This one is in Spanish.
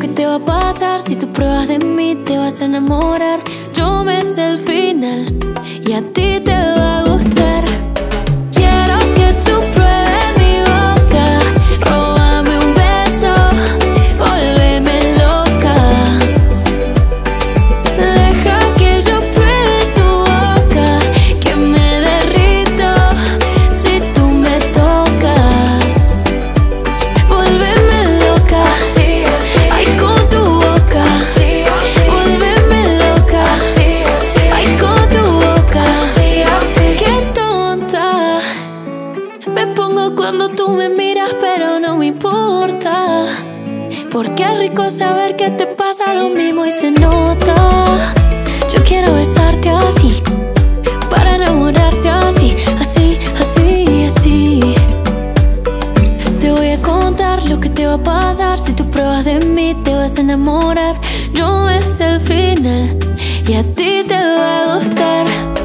que te va a pasar si tú pruebas de mí, te vas a enamorar. Yo me sé el final y a ti te va a gustar. Quiero que tú pruebes mi boca, róbame un beso, volveme loca. Deja que yo pruebe tu boca, que me derrito si tú me tocas. Volveme loca, ay con tu boca. Volveme loca, ay con tu boca. Qué tonta me pongo cuando tú me miras, pero no me importa, porque es rico saber que te pasa lo mismo y se nota. Yo quiero besarte así, para enamorarte así, así, así, así. Te voy a contar lo que te va a pasar si tú pruebas de mí, te vas a enamorar. Yo me sé el final y a ti te va a gustar.